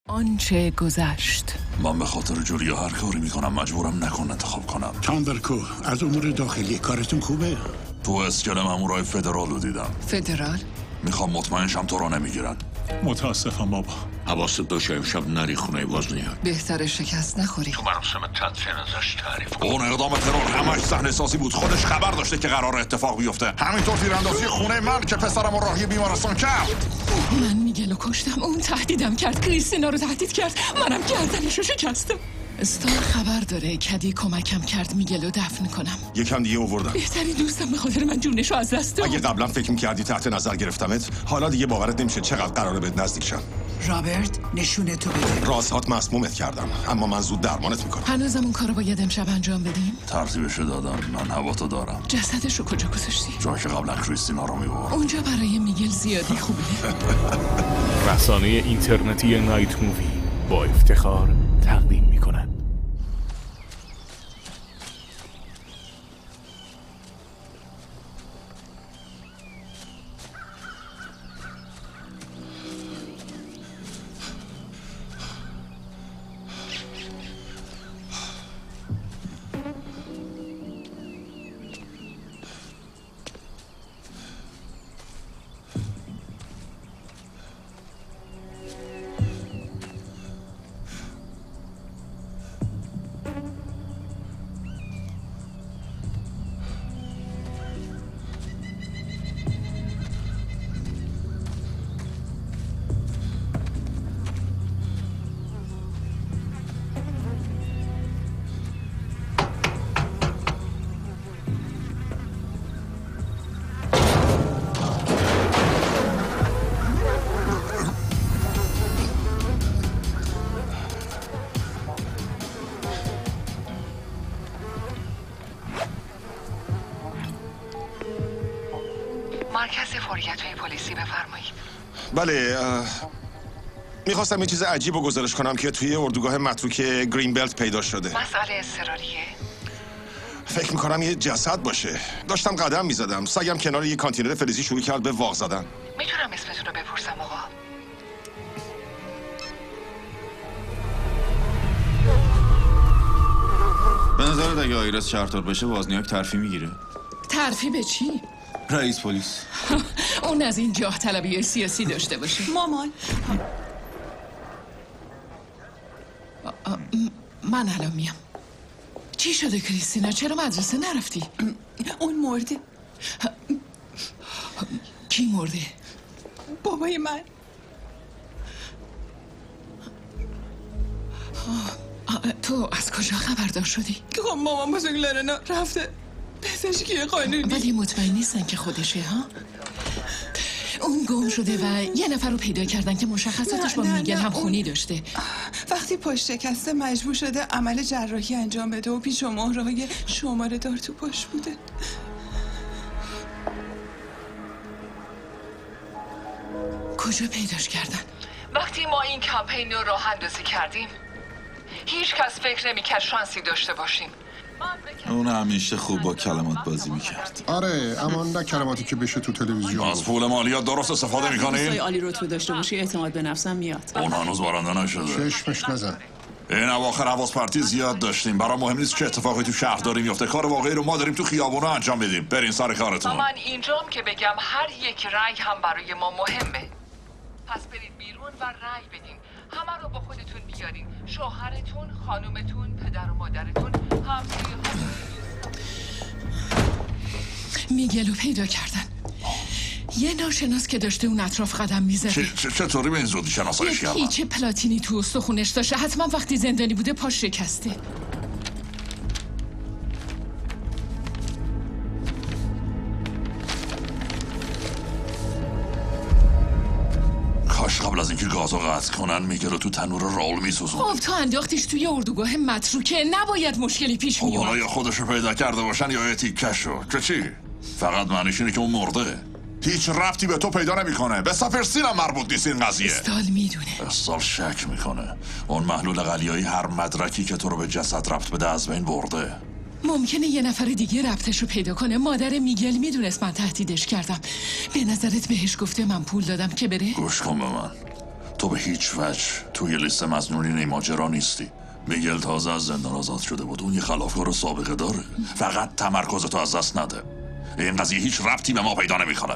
آنچه گذشت. من به خاطر جولیا هر کاری میکنم مجبورم نکن انتخاب کنم. چاندرکو از امور داخلی کارتون خوبه؟ تو اسکل مامورای فدرال رو دیدم. فدرال؟ میخوام مطمئن شم تو رو نمیگیرن. متاسفم بابا. حواست باشه امشب نری خونه وزنیان. بهتره شکست نخوری. تو مراسم تدفین ازش تعریف کن. اون اقدام ترور همش صحنه سازی بود. خودش خبر داشته که قرار اتفاق بیفته. همینطور تیراندازی خونه من که پسرم رو راهی بیمارستان کرد. من میگلو کشتم. اون تهدیدم کرد. کریستینا رو تهدید کرد. منم گردنشو شکستم. استار خبر داره. کدی کمکم کرد میگلو دفن کنم. یکم دیگه آوردم. بهترین دوستم به خاطر من جونشو از دست داد. اگه قبلا فکر می‌کردی تحت نظر گرفتمت، حالا دیگه باورت نمیشه چقدر قراره بهت نزدیک شم. رابرت نشونه تو بده. رازهات مسمومت کردم، اما من زود درمانت میکنم. هنوزم اون کارو باید امشب انجام بدیم. ترتیبشو دادم. من هواتو دارم. جسدشو کجا گذاشتی؟ جایی که قبلا کریستینا رو میبرد. اونجا برای میگل زیادی خوبه. رسانه اینترنتی نایت مووی با افتخار تقدیم می‌کند. مرکز فوریت‌های پلیسی بفرمایید. بله، میخواستم یه چیز عجیب رو گزارش کنم که توی اردوگاه متروک گرین بلت پیدا شده. مسئله اضطراریه؟ فکر میکنم یه جسد باشه. داشتم قدم میزدم، سگم کنار یه کانتینر فلزی شروع کرد به واق زدن. میتونم اسمتون رو بپرسم آقا؟ به نظرت اگه آیرس چرطور بشه وازنیاک ترفی میگیره؟ ترفیع به چی؟ رئیس پلیس. اون از این جاه طلبی سیاسی داشته باشه. مامان من الان میام. چی شده کریستینا؟ چرا مدرسه نرفتی؟ اون مرده. کی مرده؟ بابای من. تو از کجا خبردار شدی؟ خب مامان بزرگ لرنا رفته پزشکی قانونی. ولی مطمئن نیستن که خودشه ها؟ اون گم شده و یه نفر رو پیدا کردن که مشخصاتش با میگل هم خونی داشته. وقتی پاش شکسته مجبور شده عمل جراحی انجام بده و پیچ و مهرهای شماره دار تو پاش بوده. کجا پیداش کردن؟ وقتی ما این کمپین رو راه اندازی کردیم هیچ کس فکر نمی‌کرد شانسی داشته باشیم. اون همیشه خوب با کلمات بازی میکرد. آره، اما نه کلماتی که بشه تو تلویزیون. از پول مالیات درست استفاده میکنین؟ عالی رتبه داشته باشی اعتماد به نفسم میاد. اون هنوز بارنده نشده. چشمش نزن. این اواخر حواس پرتی زیاد داشتیم. برای مهم نیست چه اتفاقی تو شهر داریم میفته. کار واقعی رو ما داریم تو خیابونا انجام بدیم. برین سر کارتون. من اینجام که بگم هر یک رأی هم برای ما مهمه. پس برید بیرون و رأی بدین. همه رو با خودتون بیارین. شوهرتون، خانومتون، پدر و مادرتون، همسایه‌هاتون. میگلو پیدا کردن. یه ناشناس که داشته اون اطراف قدم میزده. چطوری به این زودی شناساییش کردن؟ پیچ پلاتینی تو استخونش داشته. حتما وقتی زندانی بوده پاش شکسته. کاش قبل از اینکه گازو قطع کنن میگلو تو تنور رول میسوزون. خب تو انداختیش توی اردوگاه متروکه، نباید مشکلی پیش میومد. خب یا خودشو پیدا کرده باشن یا تیکشو. که چی؟ فقط معنیش اینه که اون مرده. هیچ ربطی به تو پیدا نمیکنه. به سافرسین هم مربوط نیست این قضیه. استال میدونه. استال شک میکنه. اون محلول قلیایی هر مدرکی که تو رو به جسد ربط بده از بین برده. ممکنه یه نفر دیگه ربطش رو پیدا کنه. مادر میگل میدونست من تهدیدش کردم. به نظرت بهش گفته من پول دادم که بره؟ گوش کن به من. تو به هیچ وجه توی لیست مظنونین این ماجرا نیستی. میگل تازه از زندان آزاد شده بود. اون یه خلافکار سابقه داره. فقط تمرکزتو از دست نده. این قضیه هیچ ربطی به ما پیدا نمیکنه.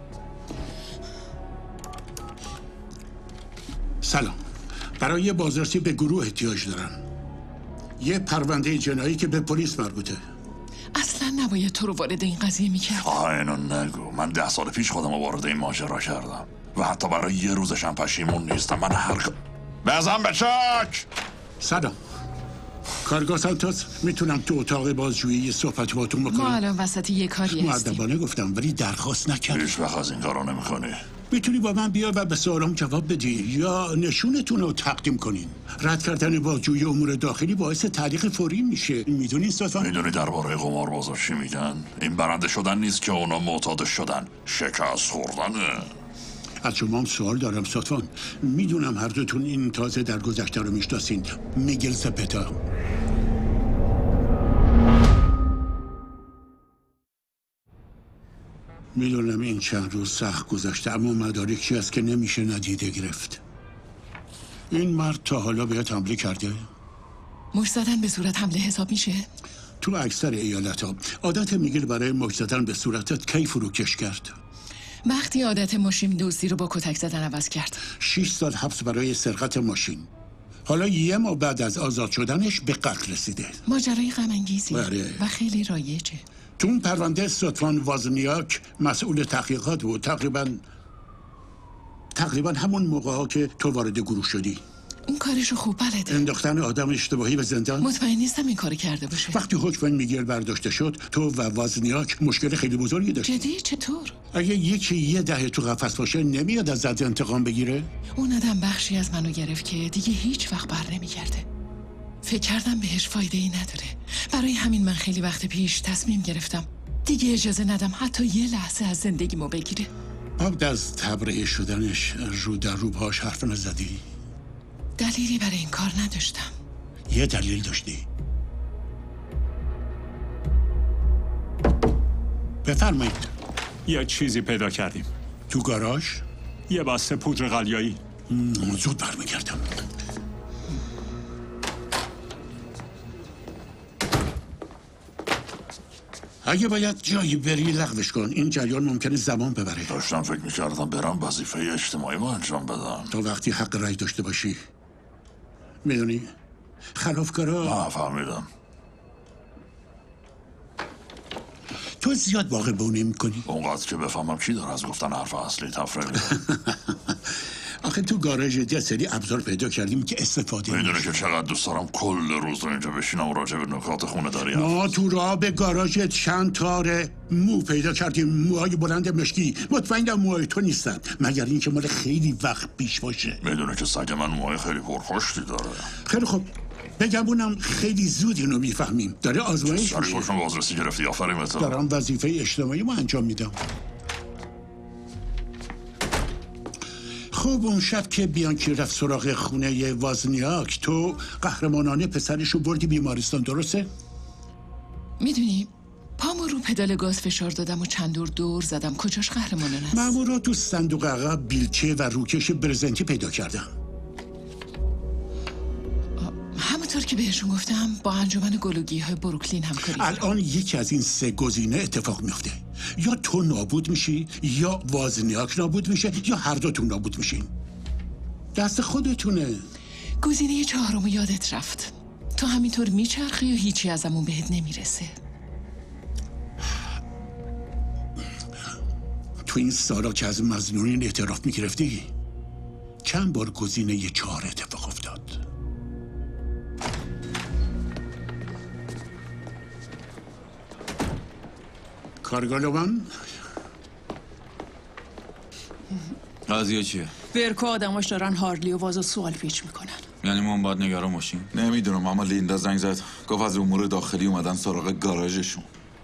سلام. برای بازرسی به گروه احتیاج دارم. یه پرونده جنایی که به پلیس مربوطه. اصلا نباید تو رو وارد این قضیه میکرد. اینو نگو. من 10 سال پیش خودم رو وارد این ماجرا کردم و حتی برای یه روزشم پشیمون نیستم. من بزن به چک. سلام. کارگاه سانتوس، میتونم تو اتاق بازجویی یه صحبت باتون بکنم؟ ما الان وسط یه کاری هستیم. مؤدبانه گفتم ولی درخواست نکرد. هیچ وقت از این کارا نمیکنی. میتونی با من بیا و به سوالم جواب بدی یا نشونتون رو تقدیم کنین. رد کردن بازجویی امور داخلی باعث تعلیق فوری میشه. میدونی استاد؟ میدونی درباره قماربازا چی میگن؟ این برنده شدن نیست که اونا معتاد شدن، شکست خوردنه. از شما هم سوال دارم ساتفان. میدونم هر دوتون این تازه در گذشته رو میشناسین. میگل زپتا. میدونم این چند روز سخت گذشته، اما مدارکی هست که نمیشه ندیده گرفت. این مرد تا حالا بهت حمله کرده؟ مش زدن به صورت حمله حساب میشه؟ تو اکثر ایالت ها عادت میگل برای مش زدن به صورتت کی فروکش کرد؟ وقتی عادت ماشین دزدی رو با کتک زدن عوض کرد. 6 سال حبس برای سرقت ماشین. حالا یه ماه بعد از آزاد شدنش به قتل رسیده. ماجرای غم انگیزی و خیلی رایجه. تو اون پرونده ساتفان وازنیاک مسئول تحقیقات بود. تقریبا همون موقع ها که تو وارد گروه شدی. اون کارشو خوب بلده. انداختن آدم اشتباهی به زندان؟ مطمئن نیستم این کار کرده باشه. وقتی حکم میگل برداشته شد تو و وازنیاک مشکل خیلی بزرگی داشتی. جدی؟ چطور؟ اگه یکی یه دهه تو قفس باشه نمیاد ازت انتقام بگیره؟ اون آدم بخشی از منو گرفت که دیگه هیچ وقت بر نمیگرده. فکر کردم بهش فایده ای نداره. برای همین من خیلی وقت پیش تصمیم گرفتم دیگه اجازه ندم حتی یه لحظه از زندگیمو بگیره. بعد از تبرئه شدنش رو در رو باهاش حرف نزدی؟ دلیلی برای این کار نداشتم. یه دلیل داشتی؟ بفرمایید. یه چیزی پیدا کردیم تو گاراژ؟ یه بسته پودر قلیایی. زود برمیگردم. اگه باید جایی بری لغوش کن. این جریان ممکنه زمان ببره. داشتم فکر میکردم برم وظیفه اجتماعی ما انجام بدم. تا وقتی حق رأی داشته باشی. میدونی خلافکارا. نه فهمیدم. تو زیاد واقع بونی میکنی. اونقدر که بفهمم کی داره از گفتن حرف اصلی تفره میده. آخه تو گاراژ یه سری ابزار پیدا کردیم که استفاده میدونه که چقدر دوست دارم کل روز رو اینجا بشینم و راجع به نکات خونه داری. ما تو راه به گاراژ چند تاره مو پیدا کردیم. موهای بلند مشکی. مطمئنم موهای تو نیستن مگر اینکه مال خیلی وقت پیش باشه. میدونه که سگ من موهای خیلی پرپشتی داره. خیلی خوب بگمونم خیلی زود اینو میفهمیم. داره آزمایش میشه. شریفشون بازرسی گرفتی. آفرین تو. دارم وظیفه اجتماعی ما انجام میدم. خب اون شب که بیانکی رفت سراغ خونه وازنیاک تو قهرمانانه پسرشو بردی بیمارستان، درسته؟ میدونی پامو رو پدال گاز فشار دادم و چند دور زدم. کجاش قهرمانانه است؟ مامورا تو صندوق عقب بیلچه و روکش برزنتی پیدا کردم. همونطور که بهشون گفتم با انجمن گلوگی‌های بروکلین همکاری. الان یکی از این 3 گزینه اتفاق میفته. یا تو نابود میشی یا وازنیاک نابود میشه یا هر دوتون نابود میشین. دست خودتونه. گزینه 4 یادت رفت. تو همینطور میچرخی و هیچی ازمون بهت نمیرسه. تو این سالا که از مظنونین اعتراف میگرفتی چند بار گزینه 4 اتفاق افتاد؟ کارگالوان؟ قضیه چیه؟ ورکو آدماش دارن هارلی و وازو سوال پیچ میکنن. یعنی من باید نگران باشیم؟ نمیدونم اما لیندا زنگ زد گفت از امور داخلی اومدن سراغ گاراژشون.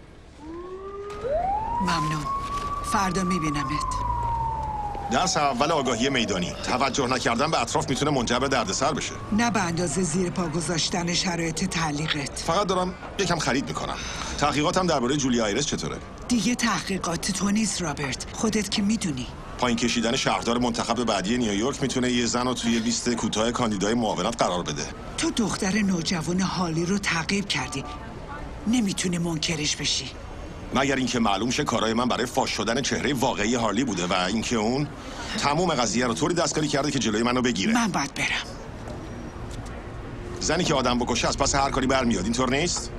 ممنون. فردا میبینمت. درس اول آگاهی میدانی. توجه نکردن به اطراف میتونه منجر به دردسر بشه. نه به اندازه زیر پا گذاشتن شرایط تعلیقت. فقط دارم یکم خرید میکنم. تحقیقاتم درباره جولی آیرس چطوره؟ دیگه تحقیقات تو نیست رابرت. خودت که میدونی. پایین کشیدن شهردار منتخب بعدی نیویورک میتونه یه زن رو توی لیست کوتاه کاندیدای معاونت قرار بده. تو دختر نوجوان هارلی رو تعقیب کردی. نمیتونی منکرش بشی. مگر اینکه معلوم شه کارای من برای فاش شدن چهره واقعی هارلی بوده و اینکه اون تموم قضیه رو طوری دستکاری کرده که جلوی منو بگیره. من باید برم. زنی که آدم بکشه از پس هر کاری برمیاد، اینطور نیست؟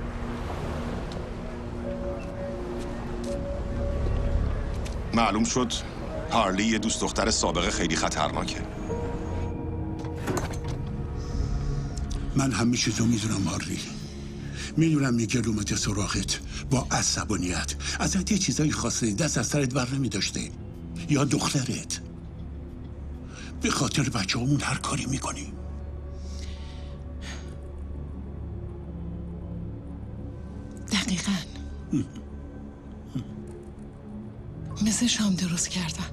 معلوم شد هارلی یه دوست دختر سابقه خیلی خطرناکه. من همه چیزو میدونم هارلی. میدونم میگل اومده سراغت با عصبانیت. ازت یه چیزایی خواسته، دست از سرت بر نمیداشته. یا دخترت. به خاطر بچه همون هر کاری میکنی. دقیقاً مثل شام درست کردن.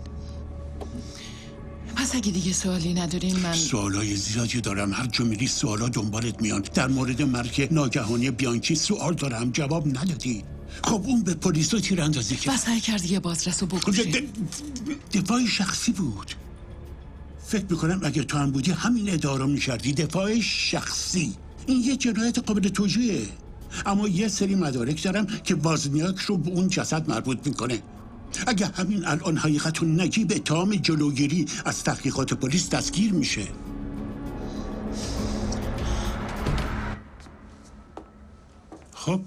پس اگه دیگه سوالی ندارین من سوالای زیادی دارم. هر جا میری سوالا دنبالت میان. در مورد مرگ ناگهانی بیانکی سوال دارم، جواب ندادی. خب اون به پلیس رو تیراندازی کرد. سعی کرد یه بازرس رو بکشه. دفاع شخصی بود. فکر میکنم اگه تو هم بودی همین ادعا میکردی. دفاع شخصی. این یه جنایت قابل توجیهه. اما یه سری مدارک دارم که وازنیاک رو به اون جسد مربوط میکنه. اگه همین الان حقیقت رو نگی به اتهام جلوگیری از تحقیقات پلیس دستگیر میشه. خب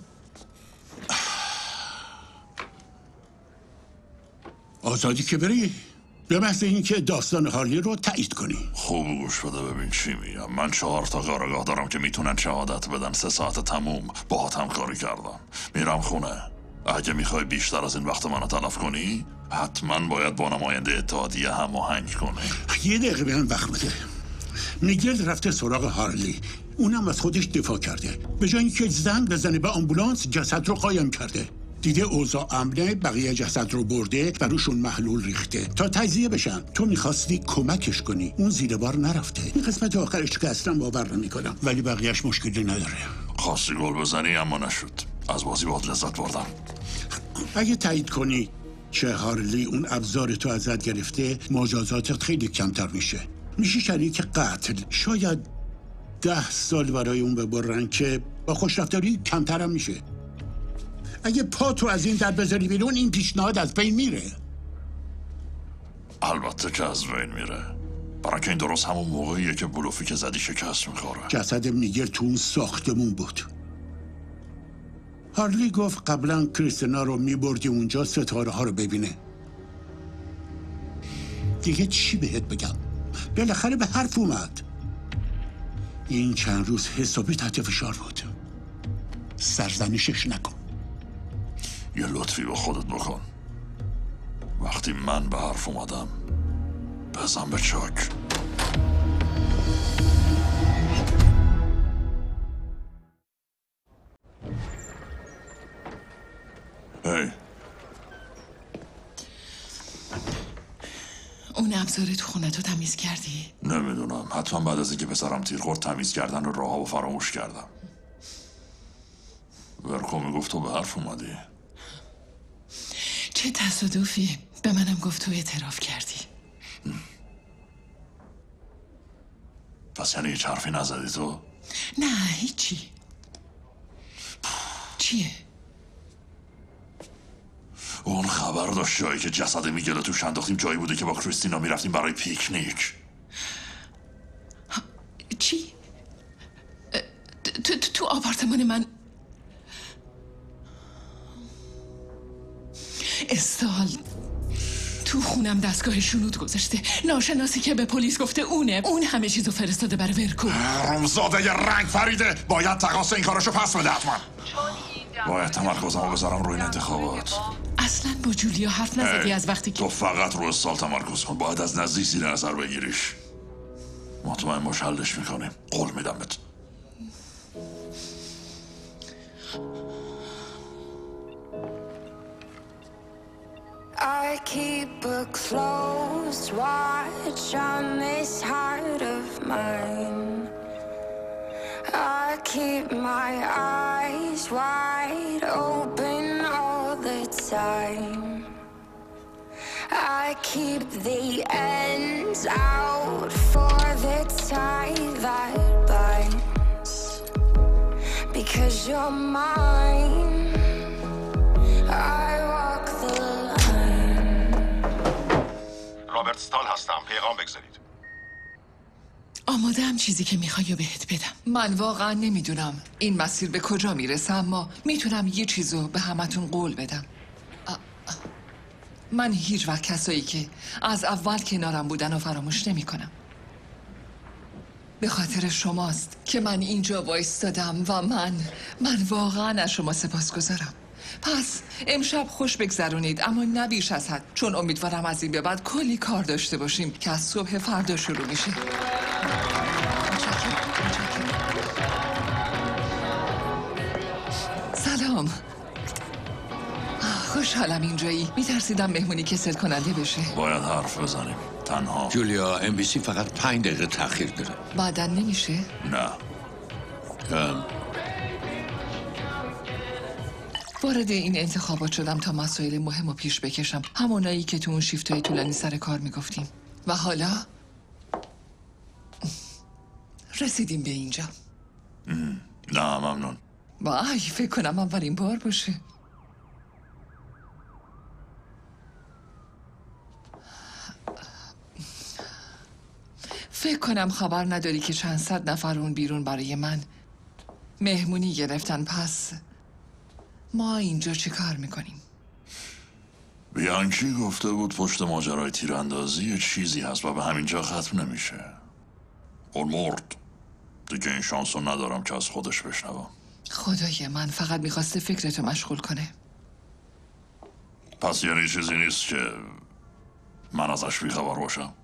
آزادی که بری به محض اینکه داستان هارلی رو تایید کنی. خوب گوش بده ببین چی میگم. من 4 تا کارگاه دارم که میتونن شهادت بدن. 3 ساعت تموم باهات همکاری کردم. میرم خونه. اگه میخوای بیشتر از این وقت منو تلف کنی حتما باید با نماینده اتحادیه هماهنگ کنی. یه دقیقه به من وقت بده. میگل رفته سراغ هارلی. اونم از خودش دفاع کرده. به جای اینکه زنگ بزنه به آمبولانس جسد رو قایم کرده. دیده اوضاع امنه، بقیه جسد رو برده و روشون محلول ریخته تا تجزیه بشن. تو میخواستی کمکش کنی. اون زیر بار نرفته. این قسمت آخرش که اصلا باور نمیکنم، ولی بقیهش مشکلی نداره. خواستی گل بزنی اما نشد. از بازی باید لذت بردم. اگه تایید کنی که هارلی اون ابزار تو ازت گرفته، مجازاتت خیلی کمتر میشه. میشه شریک قتل. شاید 10 سال برای اون ببرن که با خوشرفتاری کمتر هم میشه. اگه پا تو از این در بذاری بیرون این پیشنهاد از بین میره. البته که از بین میره. برای که این درست همون موقعیه که بلوفی که زدی شکست میخوره. جسد میگل تو اون ساختمون بود. هارلی گفت قبلا کریستینا رو میبردی اونجا ستاره ها رو ببینه. دیگه چی بهت بگم؟ بالاخره به حرف اومد. این چند روز حسابی تحت فشار بود. سرزنشش نکن. یه لطفی به خودت بکن. وقتی من به حرف اومدم بزن به چاک. هی اون ابزار تو خونه تو تمیز کردی؟ نمیدونم. حتما بعد از اینکه پسرم تیر خورد تمیز کردن رو راه و فراموش کردم. ورکو میگفت تو به حرف اومدی. چه تصادفی. به منم گفت تو اعتراف کردی. پس یعنی هیچ حرفی نزدی تو؟ نه هیچی. چیه؟ اون خبر داشت جایی که جسد میگل توش انداختیم جایی بوده که با کریستینا میرفتیم برای پیکنیک. چی؟ تو آپارتمان من استال تو خونم دستگاه شنود گذاشته. ناشناسی که به پلیس گفته اون همه چیزو فرستاده برای ورکو. رمزاده یه رنگ فریده. باید تقاص این کاراشو پس بده حتما. باید تمرکزمو بذارم روی این انتخابات. اصلا با جولیا حرف نزدی از وقتی که تو فقط رو استال تمرکز کن. باید از نزدیک زیر نظر بگیریش. مطمئن باش حلش میکنیم. قول میدم بهت. I keep a close watch on this heart of mine. I keep my eyes wide open all the time. I keep the ends out for the tie that binds. Because you're mine, I walk the line. رابرت ستال هستم. پیغام بگذارید. آماده‌ام چیزی که میخوای بهت بدم. من واقعا نمیدونم این مسیر به کجا میرسه، اما میتونم یه چیزو به همتون قول بدم. من هیچ وقت کسایی که از اول کنارم بودن و فراموش نمی کنم. به خاطر شماست که من اینجا وایستادم و من واقعا از شما سپاسگزارم. پس امشب خوش بگذرونید، اما نه بیش از حد، چون امیدوارم از این به بعد کلی کار داشته باشیم که از صبح فردا شروع میشه. سلام. خوشحالم اینجایی. میترسیدم مهمونی کسل کننده بشه. باید حرف بزنیم تنها. جولیا MBC فقط 5 دقیقه تأخیر داره. بعدن نمیشه؟ نه. وارد این انتخابات شدم تا مسائل مهم رو پیش بکشم، همونایی که تو اون شیفتای طولانی سر کار میگفتیم. و حالا رسیدیم به اینجا. نه ممنون. وای فکر کنم اولین بار باشه. فکر کنم خبر نداری که چند صد نفر اون بیرون برای من مهمونی گرفتن. پس ما اینجا چی کار میکنیم؟ بیانکی گفته بود پشت ماجرای تیراندازی یه چیزی هست و به همینجا ختم نمیشه. اون مرد. دیگه این شانسو ندارم که از خودش بشنوم. خدای من، فقط میخواسته فکرتو مشغول کنه. پس یعنی چیزی نیست که من ازش بیخبر باشم؟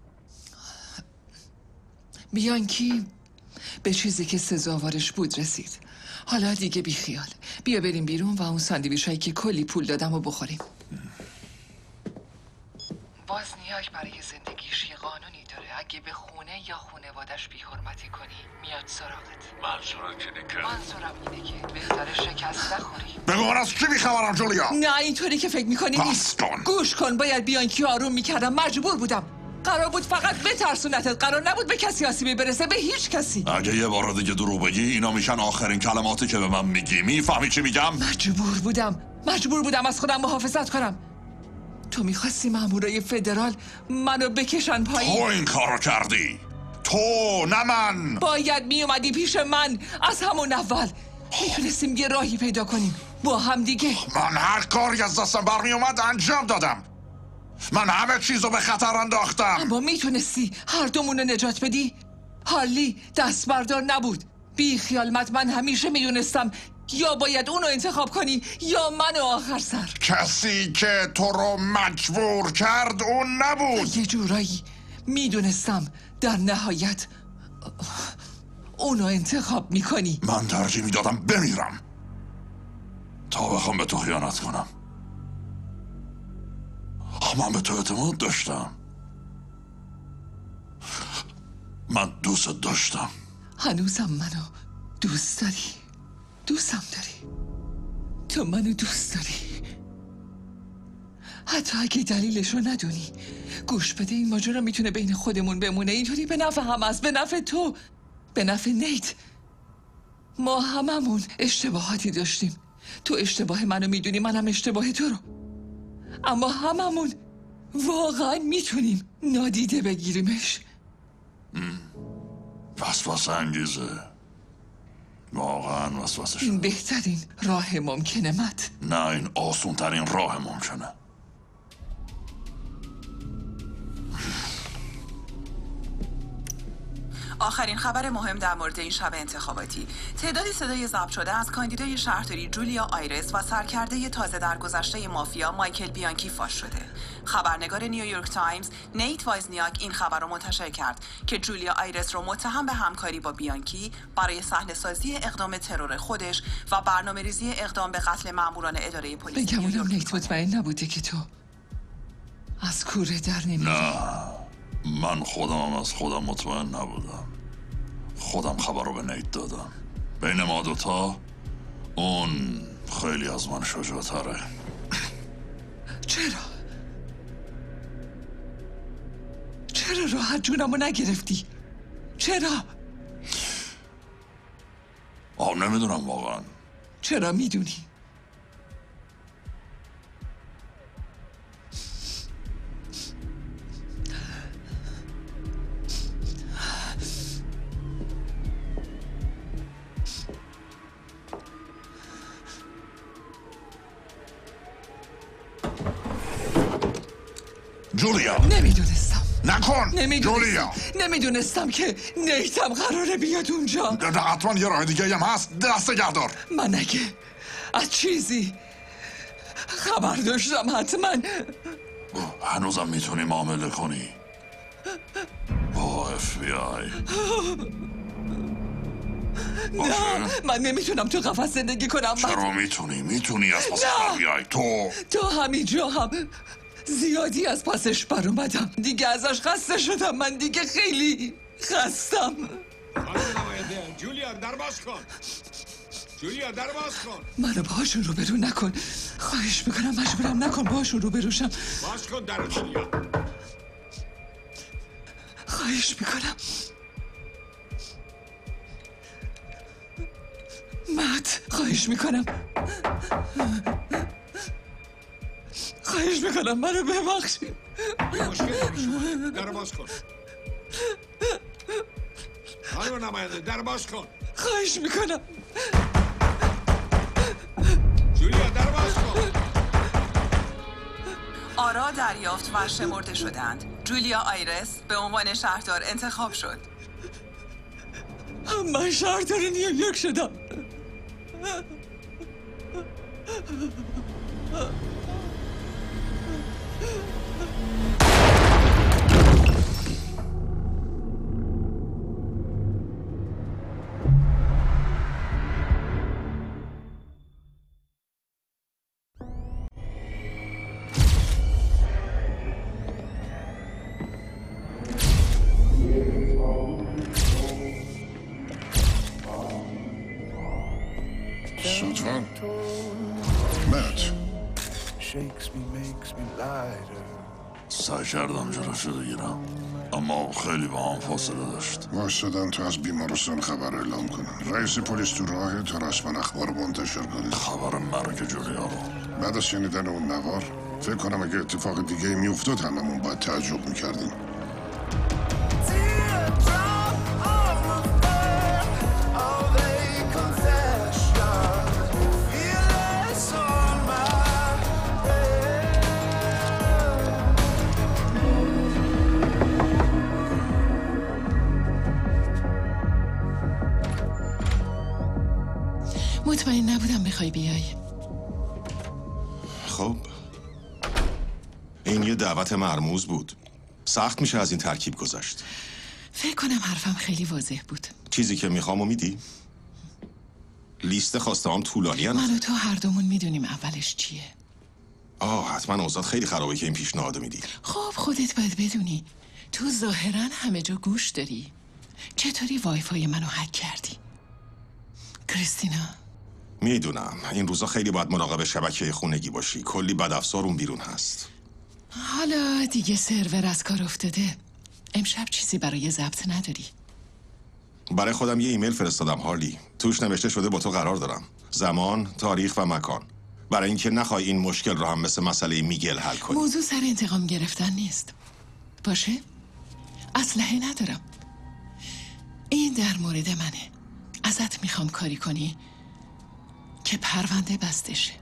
بیانکی به چیزی که سزاوارش بود رسید. حالا دیگه بی خیال. بیا بریم بیرون و اون ساندویچایی که کلی پول دادم و بخوریم. بازنیاک برای زندگیش یه قانونی داره. اگه به خونه یا خونوادش بی حرمتی کنی میاد سراغت. منظورم اینه که بهتره شکست نخوری. بگو من از کی بیخبرم جولیا؟ نه اینطوری که فکر میکنی نیست. گوش کن. باید بیانکی آروم میکردم. مجبور بودم. قرار بود فقط بترسونتت. قرار نبود به کسی آسیبی برسه، به هیچ کسی. اگه یه بار دیگه دروغ بگی اینا میشن آخرین کلماتی که به من میگی. میفهمی چی میگم؟ مجبور بودم از خودم محافظت کنم. تو میخواستی مامورای فدرال منو بکشن پایین. تو این کارو کردی. تو نه من. باید میومدی پیش من از همون اول. میتونستیم یه راهی پیدا کنیم با هم دیگه. من هر کاری از دستم برمیومد انجام دادم. من همه چیزو به خطر انداختم. اما میتونستی هر دومونو نجات بدی. هارلی دست بردار نبود. بی خیالمت من همیشه میدونستم یا باید اونو انتخاب کنی یا منو آخر سر. کسی که تو رو مجبور کرد اون نبود. یه جورایی میدونستم در نهایت اونو انتخاب میکنی. من ترجیح میدادم بمیرم تا بخوام به تو خیانت کنم. من به تو اعتماد داشتم. من دوست داشتم. هنوزم منو دوست داری. دوستم داری. تو منو دوست داری. حتی اگه دلیلشو ندونی. گوش بده، این ماجرا میتونه بین خودمون بمونه. اینطوری به نفع هم است. به نفع تو، به نفع نیت. ما هممون اشتباهاتی داشتیم. تو اشتباه منو میدونی، منم اشتباه تو رو. اما هممون واقعا میتونیم نادیده بگیریمش. وسوسه انگیزه. واقعا وسوسه شده. این بهترین راه ممکنه مت. نه این آسون ترین راه ممکنه. آخرین خبر مهم در مورد این شب انتخاباتی. تعدادی صدای ضبط شده از کاندیدای شهرداری جولیا آیرس و سرکرده تازه درگذشته مافیا مایکل بیانکی فاش شده. خبرنگار نیویورک تایمز نیت وایزنیاک این خبر را منتشر کرد که جولیا آیرس را متهم به همکاری با بیانکی برای صحنه‌سازی اقدام ترور خودش و برنامه‌ریزی اقدام به قتل ماموران اداره پلیس. بگمونم نیت مطمئن نبوده که تو از کوره در نمیری. نه من خودم از خودم مطمئن نبودم. خودم خبر رو به نیت دادم. بین ما دوتا اون خیلی از من شجاع‌تره. چرا؟ چرا راحت جونمو نگرفتی؟ چرا؟ نمیدونم واقعا. چرا میدونی؟ جولیا نمیدونستم. نکن جولیا. نمیدونستم که نیتم قراره بیاد اونجا. حتما یه راه دیگه هم هست. دست نگهدار. من اگه از چیزی خبر داشتم حتما. هنوزم میتونی معامله کنی با FBI. نه من نمیتونم تو قفس زندگی کنم. چرا میتونی از پاسش بر بیای. تو همینجا هم زیادی از پاسش بر اومدم. دیگه ازش خسته شدم. من دیگه خیلی خستم. جولیا در باز کن. جولیا در باز کن. منو باهاشون روبرو نکن. خواهش میکنم مجبورم نکن باهاشون روبروشم. باز کن در جولیا. خواهش میکنم. مات خواهش میکنم. خواهش میکنم منو ببخشید. مشکل نمیشه. در باز کن. خانم نماینده در باز کن. خواهش میکنم. جولیا در باز کن. آرا دریافت و شمرده شدند. جولیا آیرس به عنوان شهردار انتخاب شد. من شهردار نیویورک شدم. صدفان مات سعی کردم جلوشو بگیرم اما خیلی با هم فاصله داشت. واسدن تا از بیمارستان خبر اعلام کنن. رئیس پلیس تو راهه تا رسما اخبار منتشر کنید. خبر مرگ جولیا رو بعد از شنیدن اون نوار فکر کنم اگه اتفاق دیگه میافتاد هممون باید تعجب میکردیم. مطمئن نبودم بخوای بیای. خب این یه دعوت مرموز بود. سخت میشه از این ترکیب گذشت. فکر کنم حرفم خیلی واضح بود. چیزی که میخوامو میدی؟ لیست خواستهام طولانی هست. من و تو هر دومون میدونیم اولش چیه. حتما اوضاع خیلی خرابه که این پیشنهادو میدی. خب خودت باید بدونی تو ظاهرا همه جا گوش داری. چطوری وایفای منو هک کردی؟ کریستینا میدونم این روزا خیلی باید مراقب شبکه خونگی باشی. کلی بدافزار اون بیرون هست. حالا دیگه سرور از کار افتاده. امشب چیزی برای ضبط نداری؟ برای خودم یه ایمیل فرستادم هارلی. توش نوشته شده با تو قرار دارم. زمان، تاریخ و مکان. برای اینکه نخوای این مشکل رو هم مثل مسئله میگل حل کنی. موضوع سر انتقام گرفتن نیست. باشه؟ اسلحه ندارم. این در مورد منه. ازت میخوام کاری کنی که پرونده بسته شه.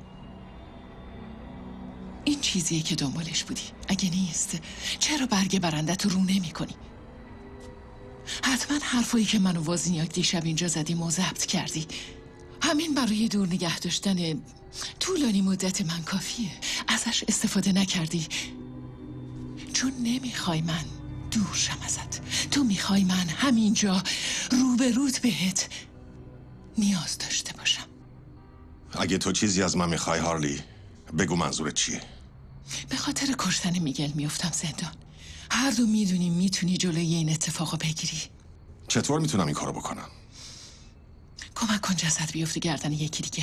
این چیزیه که دنبالش بودی. اگه نیست چرا برگ برندت رو نمی کنی؟ حتما حرفایی که من و وازنیاک دیشب اینجا زدیم و ضبط کردی. همین برای دور نگه داشتن طولانی مدت من کافیه. ازش استفاده نکردی چون نمیخوای من دور شم ازت. تو میخوای من همینجا روبروت بهت نیاز داشته باشم. اگه تو چیزی از من میخوای هارلی بگو منظورت چیه؟ به خاطر کشتن میگل میافتم زندان. هر دو میدونیم میتونی جلوی این اتفاقو بگیری. چطور میتونم این کارو بکنم؟ کمک کن جسد بیفته گردن یکی دیگه.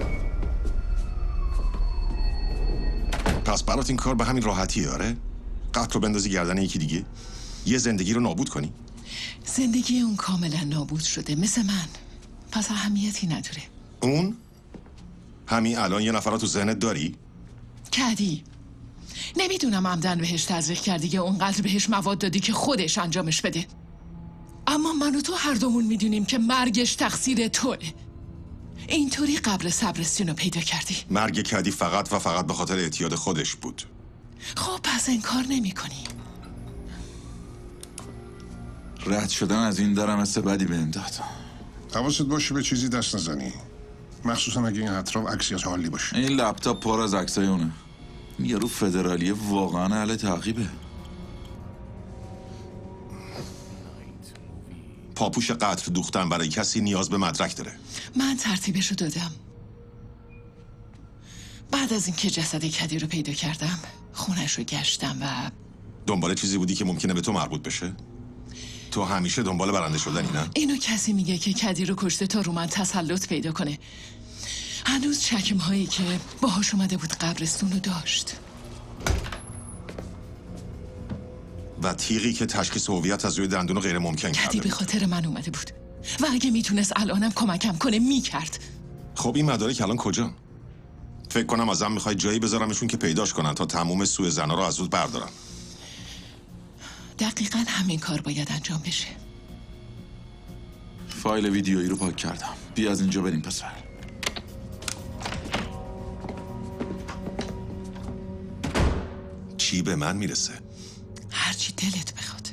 پس برات این کار به همین راحتی داره؟ قتل رو بندازی گردن یکی دیگه؟ یه زندگی رو نابود کنی؟ زندگی اون کاملا نابود شده مثل من، پس اهمیتی نداره. اون؟ همین الان یه نفر رو تو ذهنت داری؟ کدی نمیدونم عمدن بهش تزریق کردی یا اونقدر بهش مواد دادی که خودش انجامش بده، اما من و تو هر دومون میدونیم که مرگش تقصیر توه. اینطوری قبل صبرستون رو پیدا کردی. مرگ کدی فقط و فقط به خاطر اعتیاد خودش بود. خب پس انکار نمی کنی. رد شدن از این درم مثل بدی بهم داد. حواست باشه به چیزی دست نزنی، مخصوصا اگه این اطراف عکسی از هارلی باشه. این لپتاپ پر از عکسای اونه. یارو فدرالیه، واقعا اهل تعقیبه. پاپوش قتل دوختن برای کسی نیاز به مدرک داره. من ترتیبشو دادم. بعد از اینکه جسد کدی رو پیدا کردم خونش رو گشتم و دنبال چیزی بودی که ممکنه به تو مربوط بشه؟ تو همیشه دنبال برنده شدنی نه؟ اینو کسی میگه که کدی رو کشته تا رو من تسلط پیدا کنه. هنوز چکم هایی که باهاش اومده بود قبرستون رو داشت و تیغی که تشخیص هویت از روی دندون غیر ممکن کرده. کدی به خاطر من اومده بود و اگه میتونست الانم کمکم کنه میکرد. خب این مدارک الان کجا؟ فکر کنم ازم میخوای جایی بذارمشون که پیداش کنن تا تموم سوء ظنا رو از رود بردارن. دقیقاً همین کار باید انجام بشه. فایل ویدیویی رو پاک کردم. بیا از اینجا بریم پسر. چی به من میرسه؟ هرچی دلت بخواد.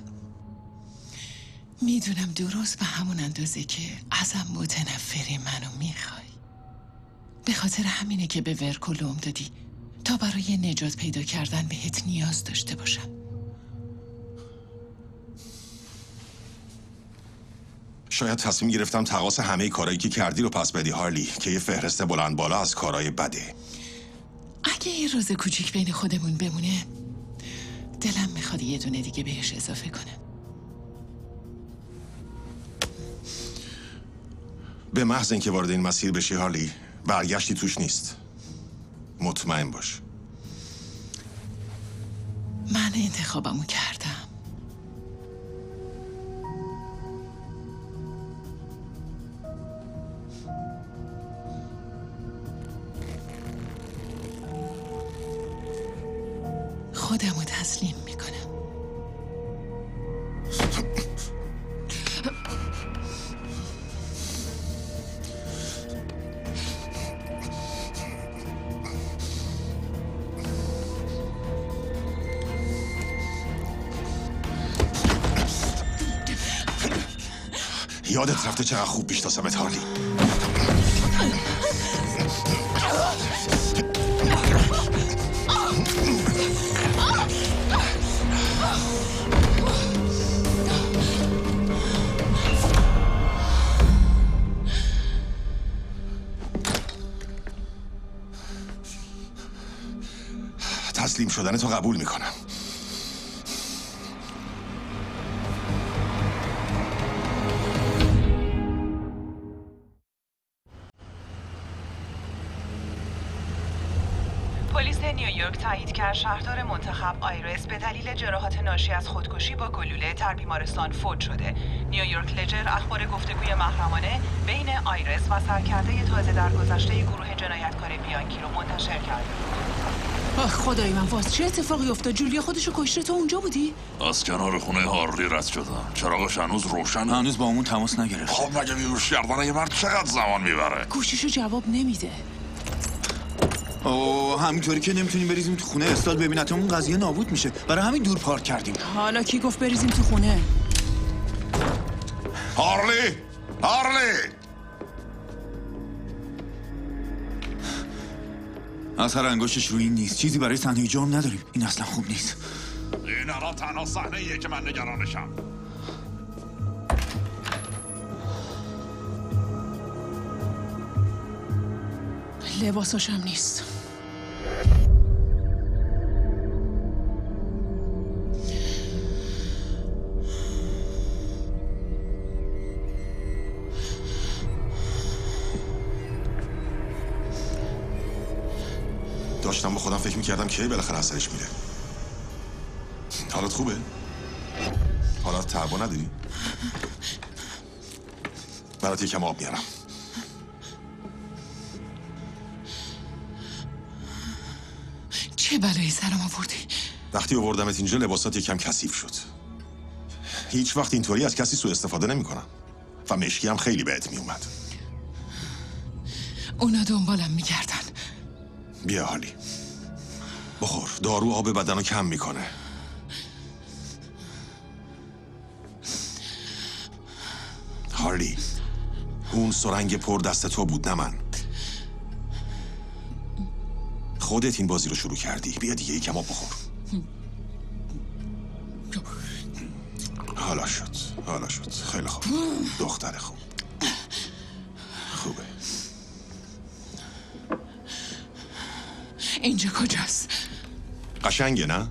میدونم درست به همون اندازه که ازم متنفری منو میخوای. به خاطر همینه که به ورکولوم دادی تا برای نجات پیدا کردن بهت نیاز داشته باشم. شاید تصمیم گرفتم تقاص همه کارهایی که کردی رو پس بدی هارلی، که یه فهرست بلند بالا از کارهای بده. اگه یه روز کوچیک بین خودمون بمونه دلم میخواد یه دونه دیگه بهش اضافه کنم. به محض اینکه وارد این مسیر بشی هارلی برگشتی توش نیست. مطمئن باش. من انتخابمو کردم. خودمو تسلیم میکنم. یادت رفته چقدر خوب میشناسمت هارلی. تسلیم شدن تو قبول میکنم. پلیس نیویورک تایید کرد شهردار منتخب آیرس به دلیل جراحات ناشی از خودکشی با گلوله در بیمارستان فوت شده. نیویورک لجر اخبار گفتگوی محرمانه بین آیرس و سرکرده تازه درگذشته گروه جنایتکار بیانکی رو منتشر کرده. خدای من، واس چه اتفاقی افتاد؟ جولیا خودشو کشته، تو اونجا بودی؟ از کنار خونه هارلی رد شدم. چراغش هنوز روشن. هنوز با همون تماس نگرفت. خب مگه ویروش کردن یه مرد چقدر زمان میبره؟ گوشیشو جواب نمیده. همینطوری که نمیتونیم بریزیم تو خونه استاد ببینتمون قضیه نابود میشه. برای همین دور پارک کردیم. حالا کی گفت بریزیم تو خونه؟ هارلی! اثر انگشتش روی این نیست. چیزی برای صحنه جرم نداریم. این اصلا خوب نیست. این الان تنها صحنه‌ایه که من نگرانشم. لباساشم نیست. داشتم با خودم فکر میکردم کی بالاخره اثرش میره. حالت خوبه؟ حالت تعبا نداری؟ برات یکم آب میارم. چه بلایی سرم آوردی؟ وقتی آوردمت اینجا لباسات یکم کثیف شد. هیچ وقت اینطوری از کسی سوء استفاده نمی‌کنم. و مشکی هم خیلی بهت میومد. اونا دنبالم میگردن. بیا هارلی. بخور. دارو آب بدنو کم میکنه. هارلی، اون سرنگ پر دست تو بود نه من. خودت این بازی رو شروع کردی. بیا دیگه یکم آب بخور. حالا شد خیلی خوب. دختر خوب. خوبه. اینجا کجاست؟ قشنگه نه؟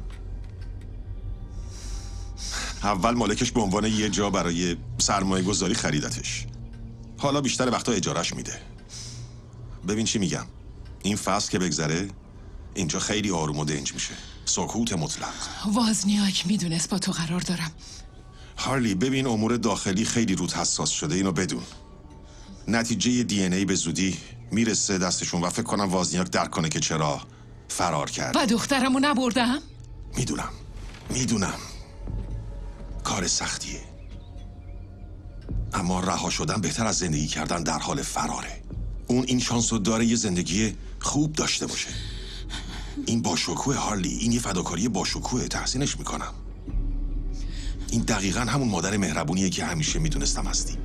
اول مالکش به عنوان یه جا برای سرمایه گذاری خریدتش. حالا بیشتر وقتا اجارش میده. ببین چی میگم. این فصل که بگذره اینجا خیلی آروم و دنج میشه. سکوت مطلق. وازنیاک میدونست با تو قرار دارم. هارلی ببین امور داخلی خیلی رود حساس شده، اینو بدون. نتیجه دی ان ای به زودی میرسه دستشون و فکر کنم وازنیاک درک کنه که چرا فرار کرد. و دخترمو نبردم؟ میدونم کار سختیه، اما رها شدن بهتر از زندگی کردن در حال فراره. اون این شانسو داره یه زندگی خوب داشته باشه. این باشکوه هارلی، این یه فداکاری باشکوه، تحسینش میکنم. این دقیقاً همون مادر مهربونیه که همیشه میدونستم هستی.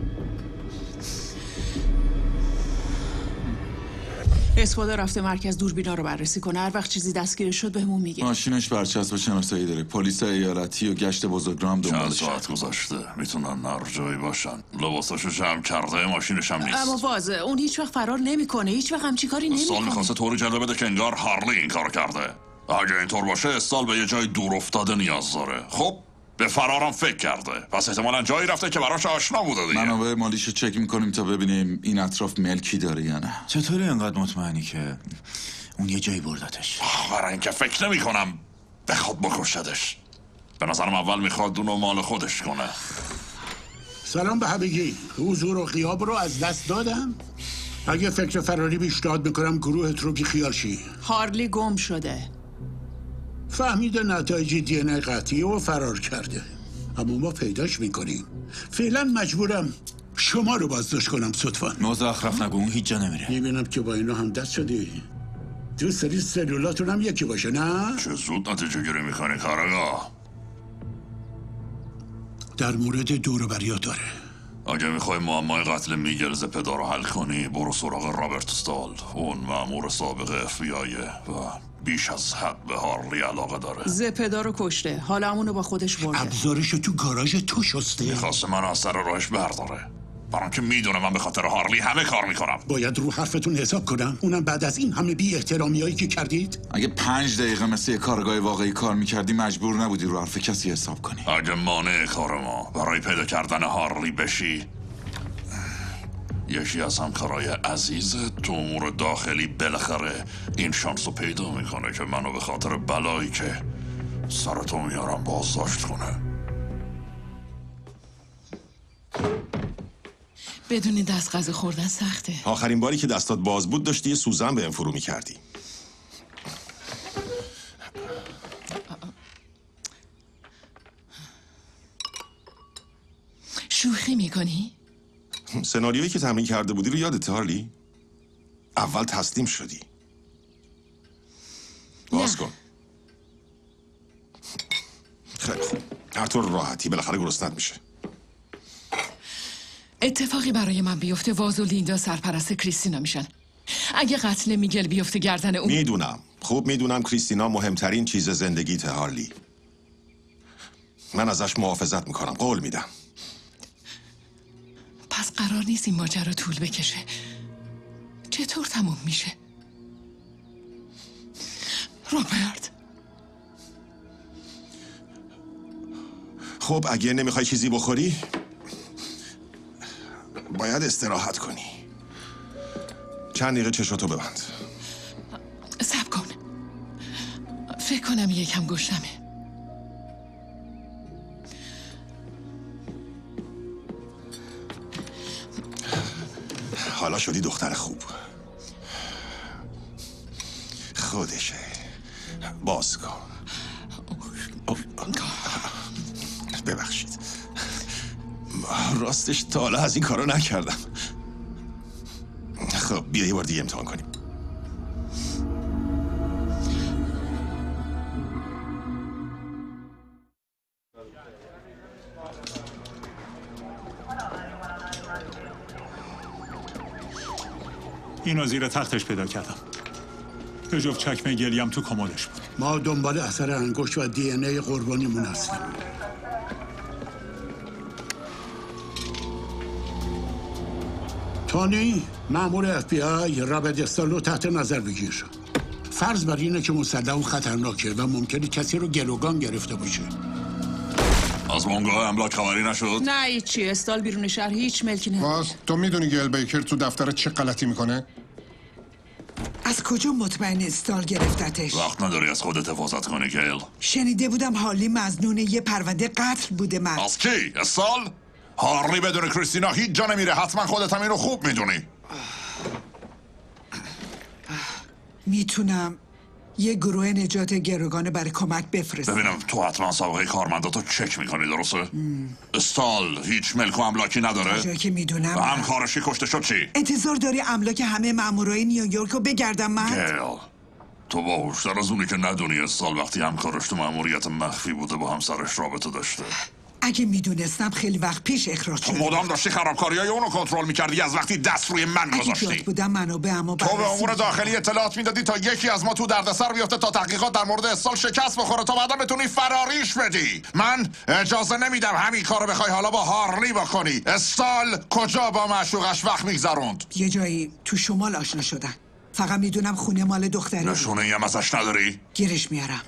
اسپادا رفته مرکز دوربینا رو بررسی کنه. هر وقت چیزی دستگیر شد بهمون میگه. ماشینش برچسب شناسایی داره. پلیس ایالتی و گشت بزرگراه هم دنبالش. چند ساعت گذشته. میتونن هر جایی باشن. لباساشو جمع کرده، ماشینش هم نیست. اما واضحه اون هیچ وقت فرار نمیکنه. هیچ وقت همچین کاری نمیکنه. استال میخواسته طوری جلوه بده که انگار هارلی این کارو کرده. اگه اینطور باشه استال به یه جای دور افتاده نیاز داره. خب به فرارم فکر کرده. پس احتمالاً جایی رفته که براش آشنا بوده دیگه. منابع مالیشو چک میکنیم تا ببینیم این اطراف ملکی داره یا نه. چطوری انقدر مطمئنی که اون یه جایی بردتش؟ برای اینکه فکر نمی‌کنم بخواد بکشدش. به نظرم اول میخواد اونو مال خودش کنه. سلام به همگی. حضور و غیاب رو از دست دادم. اگه فکر فراری پیشنهاد میکنم گروهت رو بیخیال شی. هارلی گم شده. فهمیده نتایج دی ان ای قطعی و فرار کرده، اما ما پیداش میکنیم. فعلا مجبورم شما رو بازداشت کنم. صدفا مزخرف نگو، اون هیچ جا نمیره. میبینم که با اینا هم دست شدی. دوست داری سلولاتون هم یکی باشه نه؟ چه زود نتیجه گیری میکنی کارگاه. در مورد دوروبریا داره. اگه میخوای معمای قتل میگل زپدا رو حل کنی برو سراغ رابرت استال. اون مأمور سابق اف بی آیه و بیش از حد به هارلی علاقه داره. زپدا رو کشته، حالا همونو با خودش برده. ابزارش تو گاراژ تو شسته. میخواسته من از سر راهش برداره. برام که میدونه من به خاطر هارلی همه کار میکنم. باید رو حرفتون حساب کنم، اونم بعد از این همه بی احترامیایی که کردید. اگه 5 دقیقه مثل یه کارگاه واقعی کار میکردی مجبور نبودی رو حرف کسی حساب کنی. اگه مانع کار ما برای پیدا کردن هارلی بشی، یکی از همکارای عزیز تو امور داخلی بالاخره این شانس رو پیدا میکنه که منو به خاطر بلایی که سرتو میارم بازداشت کنه. بدون دست غذا خوردن سخته. آخرین باری که دستات باز بود داشتی یه سوزن به فرو میکردی. شوخی میکنی؟ سناریویی که تمرین کرده بودی رو یادته هارلی؟ اول تسلیم شدی. باز کن. خیلی خوب. هر طور راحتی بالاخره گرسنت میشه. اتفاقی برای من بیفته واز و لیندا سرپرست کریستینا میشن. اگه قتل میگل بیفته گردن اون. میدونم. خوب میدونم کریستینا مهمترین چیز زندگیته هارلی. من ازش محافظت میکنم. قول میدم. پس قرار نیست این ماجرا طول بکشه. چطور تموم میشه؟ روبرت. خب اگه نمیخوای چیزی بخوری باید استراحت کنی. چند دقیقه چشاتو ببند. صبر کن. فکر کنم یکم گشتمه. حالا شدی دختر خوب. خودشه. باز کن. ببخشید. راستش تا حالا از این کارو نکردم. خب بیا یه بار دیگه امتحان کنیم. اینو زیر تختش پیدا کردم. یه جفت چکمه گلیم تو کمدش بود. ما دنبال اثر انگشت و دی ان ای قربانیمون هستیم. تونی، مأمور اف بی آی، رابرت استال رو تحت نظر بگیر. فرض بر اینه که مسلح و خطرناکه و ممکنه کسی رو گروگان گرفته باشه. از بنگاه املاک خبری نشد؟ نه هیچی. استال بیرون شهر هیچ ملکی نداره. باز تو میدونی گل بیکر تو دفتر چه غلطی میکنه؟ از کجا مطمئن استال گرفتتش؟ وقت نداری از خودت حفاظت کنی گیل. شنیده بودم هارلی مظنون یه پرونده قتل بوده. من از کی؟ استال؟ هارلی بدون کریستینا هیچ جا نمیره. حتما خودت هم اینو خوب میدونی. میتونم یه گروه نجات گروگان برای کمک بفرستم. ببینم تو حتما سابقه کارمنداتو چک میکنی، درسته؟ استال هیچ ملک و املاکی نداره؟ جایی که میدونم. و همکارشی کشته شد چی؟ انتظار داری املاک همه مامورای نیویورک رو بگردم من؟ گیل، تو باهوشتر از اونی که ندونی استال وقتی همکارش تو ماموریت مخفی بوده با همسرش رابطه داشته. اگه میدونستم خیلی وقت پیش اخراج تو شد. مدام داشتی خرابکاریای اونو کنترل میکردی از وقتی دست روی من گذاشتی. اگه جات بودم منابعمو تو به امور داخلی اطلاعات میدادی تا یکی از ما تو دردسر بیفته تا تحقیقات در مورد استال شکست بخوره تا بعدا بتونی فراریش بدی. من اجازه نمیدم همین کارو بخوای حالا با هارلی بکنی. استال کجا با معشوقش وقت میگذروند؟ یه جایی تو شمال آشنا شدن. فقط میدونم خونه مال دختره. نشونه ای هم ازش نداری؟ گیرش میارم.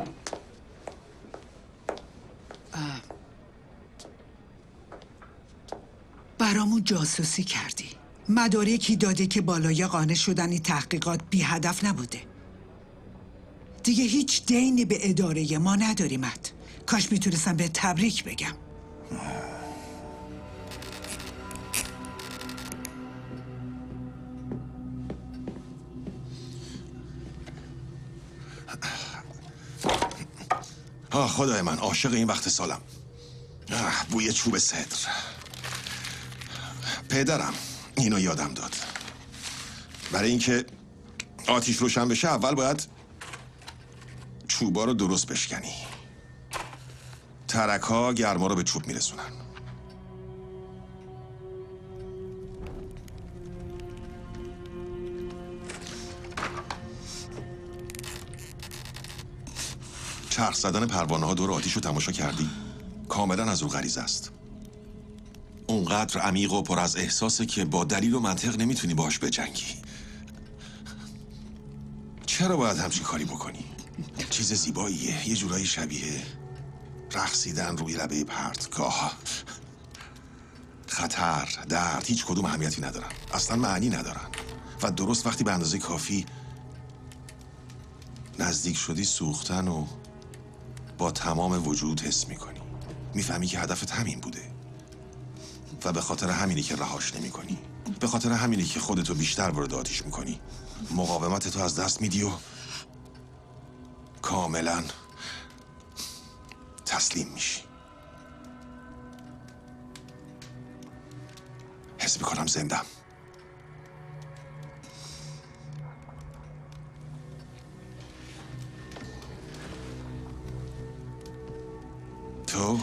برامون جاسوسی کردی. مدارکی داده که بالای قانع شدن این تحقیقات بی هدف نبوده. دیگه هیچ دینی به اداره ما نداریمت. کاش میتونستم به تبریک بگم. خدای من عاشق این وقت سالم. بوی چوب سدر. پدرم اینو یادم داد. برای اینکه آتیش روشن بشه اول باید چوبا رو درست بشکنی. ترک ها گرما رو به چوب میرسونن. چرخ زدن پروانه ها دور آتیش رو تماشا کردی؟ کاملا از او غریزه است. اونقدر عمیق و پر از احساسه که با دلیل و منطق نمیتونی باش بجنگی. چرا باید همچین کاری بکنی؟ چیز زیباییه. یه جورایی شبیه رقصیدن روی لبه پرتگاه. خطر، درد هیچ کدوم اهمیتی ندارن. اصلا معنی ندارن. و درست وقتی به اندازه کافی نزدیک شدی سوختن و با تمام وجود حس میکنی. میفهمی که هدفت همین بوده و به خاطر همینی که رهاش نمی کنی. به خاطر همینی که خودتو بیشتر وارد آتیش میکنی. مقاومتتو از دست میدی و کاملا تسلیم میشی. حس میکنم زندم. تو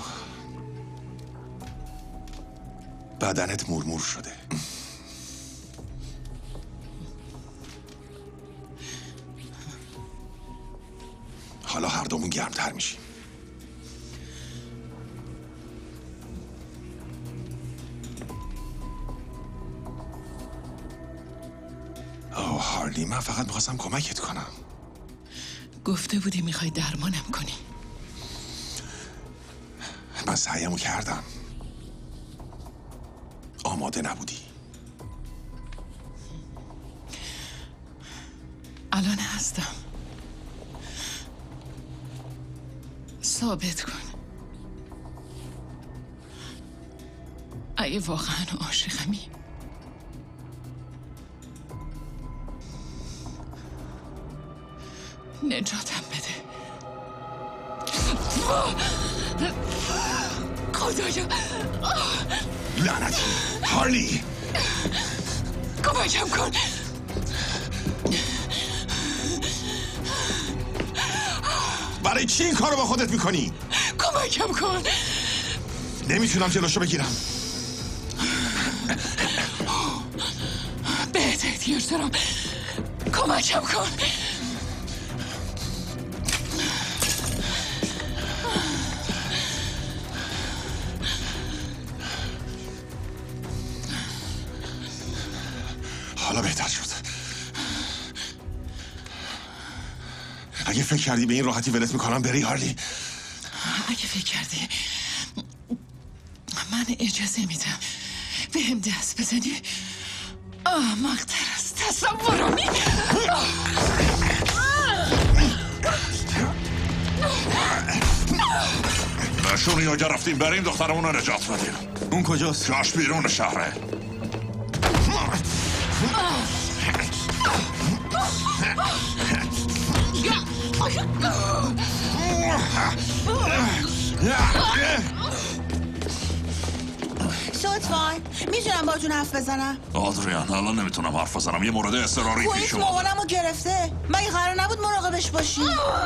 بدنت مورمور شده. حالا هر دومون گرمتر میشیم. هارلی، من فقط میخواستم کمکت کنم. گفته بودی میخوای درمانم کنی. من سعیمو کردم. آماده نبودی. الان هستم. ثابت کن اگه واقعا عاشقمی. نجاتم بده. خدایا لعنتی هارلی، کمکم کن. برای چی این کارو با خودت میکنی؟ کمکم کن. نمیتونم جلوشو بگیرم. بهت احتیاج دارم. کمکم کن. حالا بهتر شد. اگه فکر کردی به این راحتی ولت میکنم بری هارلی؟ اگه فکر کردی من اجازه میدم به هم دست بزنی احمق‌تر از تصورمی. نشونی اگه رفتیم بریم دخترمون رو نجات بدیم. اون کجاست؟ جاش بیرون شهره. لطفاً میتونم باتون حرف بزنم؟ آدریان الان نمیتونم حرف بزنم، یه مورد اضطراری پیش پلیس اومده. مامانمو گرفته. مگه قرار نبود مراقبش باشی؟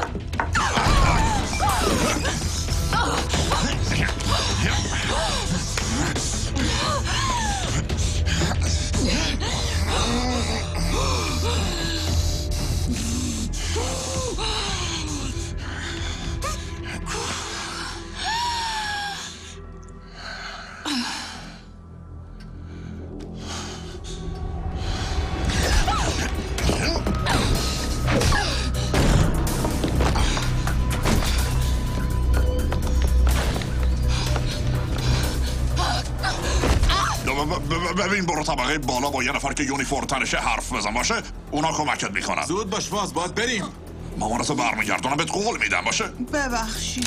ببین برو طبقه بالا با یه نفر که یونیفورم تنشه حرف بزن باشه، اونا کمکت میکنن. زود باش باز باید بریم. مامانتو برمیگردونم بهت قول میدم باشه. ببخشید.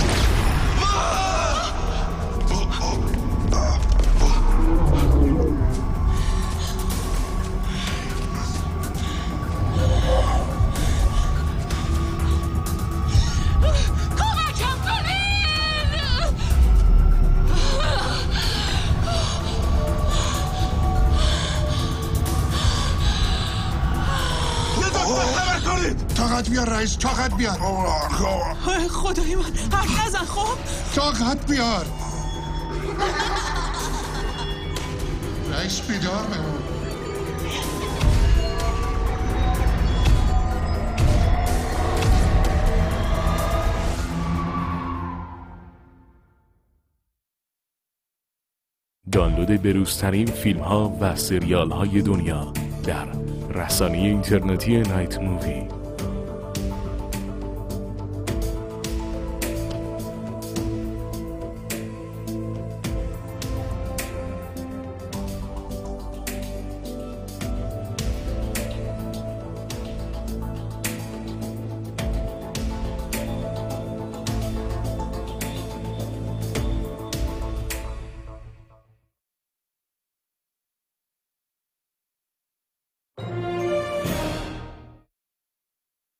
طاقت بیار رئیس، طاقت بیار. خدای من حرف نزن. خب طاقت بیار. رئیس بیدار بمون. دانلود بروزترین فیلم ها و سریال های دنیا در رسانه اینترنتی نایت مووی.